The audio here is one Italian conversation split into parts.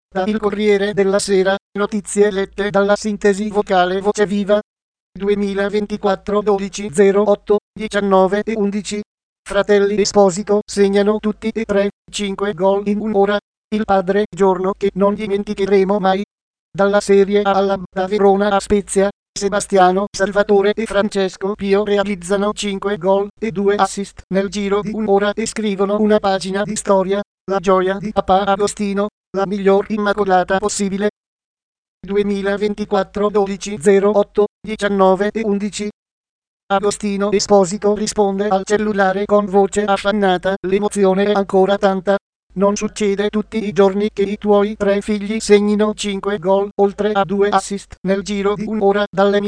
Da Il Corriere della Sera, notizie lette dalla sintesi vocale Voce Viva. 2024 12 08 19 e 11. Fratelli Esposito segnano tutti e tre, 5 gol in un'ora. Il padre giorno che non dimenticheremo mai. Dalla Serie A alla da Verona a Spezia, Sebastiano, Salvatore e Francesco Pio realizzano 5 gol e 2 assist nel giro di un'ora e scrivono una pagina di storia, la gioia di papà Agostino, la miglior immacolata possibile. 2024 12 08 19 e 11. Agostino Esposito risponde al cellulare con voce affannata, l'emozione è ancora tanta. Non succede tutti i giorni che i tuoi 3 figli segnino 5 gol, oltre a 2 assist, nel giro di un'ora, dalle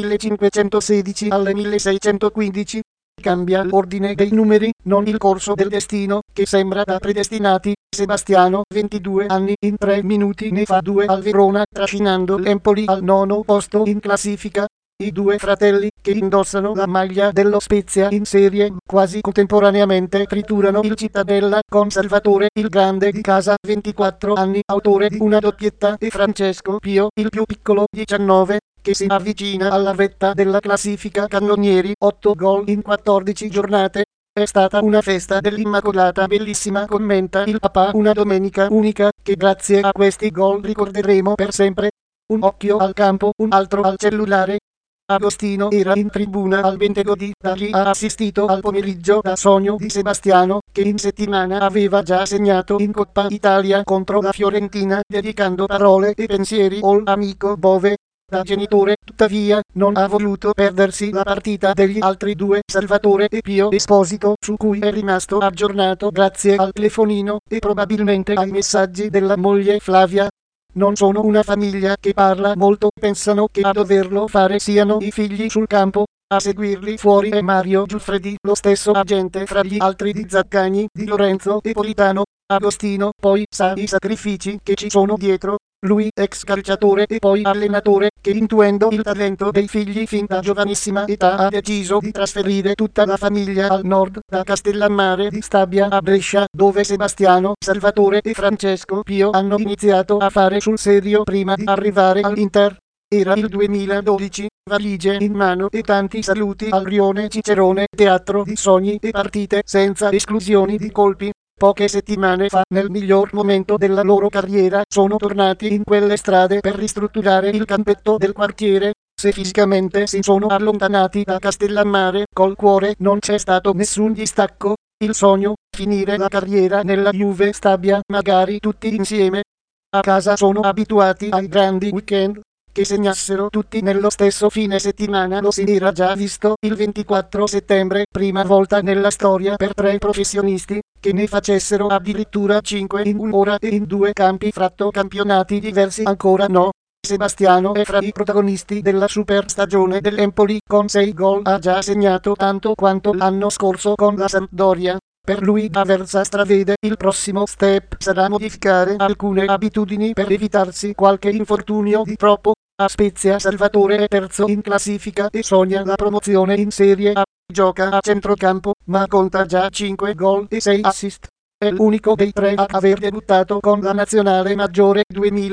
1516 alle 1615. Cambia l'ordine dei numeri, non il corso del destino, che sembra da predestinati. Sebastiano, 22 anni, in 3 minuti ne fa 2 al Verona, trascinando l'Empoli al 9° posto in classifica. I 2 fratelli, che indossano la maglia dello Spezia in serie, quasi contemporaneamente triturano il Cittadella, con Salvatore il Grande di casa, 24 anni, autore di una doppietta, e Francesco Pio, il più piccolo, 19, che si avvicina alla vetta della classifica cannonieri, 8 gol in 14 giornate. È stata una festa dell'Immacolata bellissima, commenta il papà, una domenica unica, che grazie a questi gol ricorderemo per sempre. Un occhio al campo, un altro al cellulare. Agostino era in tribuna al Bentegodi, da lì ha assistito al pomeriggio da sogno di Sebastiano, che in settimana aveva già segnato in Coppa Italia contro la Fiorentina, dedicando parole e pensieri all'amico Bove. Da genitore, tuttavia, non ha voluto perdersi la partita degli altri 2, Salvatore e Pio Esposito, su cui è rimasto aggiornato grazie al telefonino e probabilmente ai messaggi della moglie Flavia. Non sono una famiglia che parla molto, pensano che a doverlo fare siano i figli sul campo. A seguirli fuori è Mario Giuffredi, lo stesso agente fra gli altri di Zaccagni, Di Lorenzo e Politano. Agostino poi sa i sacrifici che ci sono dietro. Lui, ex calciatore e poi allenatore, che intuendo il talento dei figli fin da giovanissima età ha deciso di trasferire tutta la famiglia al nord, da Castellammare di Stabia a Brescia, dove Sebastiano, Salvatore e Francesco Pio hanno iniziato a fare sul serio prima di arrivare all'Inter. Era il 2012, valigie in mano e tanti saluti al Rione Cicerone, teatro di sogni e partite senza esclusioni di colpi. Poche settimane fa, nel miglior momento della loro carriera, sono tornati in quelle strade per ristrutturare il campetto del quartiere. Se fisicamente si sono allontanati da Castellammare, col cuore non c'è stato nessun distacco. Il sogno, finire la carriera nella Juve Stabia, magari tutti insieme. A casa sono abituati ai grandi weekend. Che segnassero tutti nello stesso fine settimana lo si era già visto il 24 settembre, prima volta nella storia per 3 professionisti, che ne facessero addirittura 5 in un'ora e in 2 campi fratto campionati diversi ancora no. Sebastiano è fra i protagonisti della super stagione dell'Empoli, con 6 gol ha già segnato tanto quanto l'anno scorso con la Sampdoria. Per lui Aversa stravede il prossimo step sarà modificare alcune abitudini per evitarsi qualche infortunio di troppo. A Spezia Salvatore è terzo in classifica e sogna la promozione in Serie A. Gioca a centrocampo, ma conta già 5 gol e 6 assist. È l'unico dei 3 a aver debuttato con la nazionale maggiore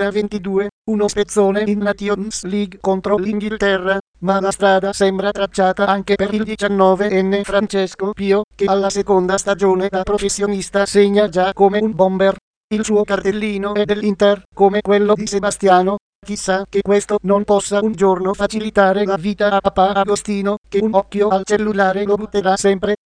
2022, uno spezzone in Nations League contro l'Inghilterra, ma la strada sembra tracciata anche per il 19enne Francesco Pio, che alla seconda stagione da professionista segna già come un bomber. Il suo cartellino è dell'Inter, come quello di Sebastiano. Chissà che questo non possa un giorno facilitare la vita a papà Agostino, che un occhio al cellulare lo butterà sempre.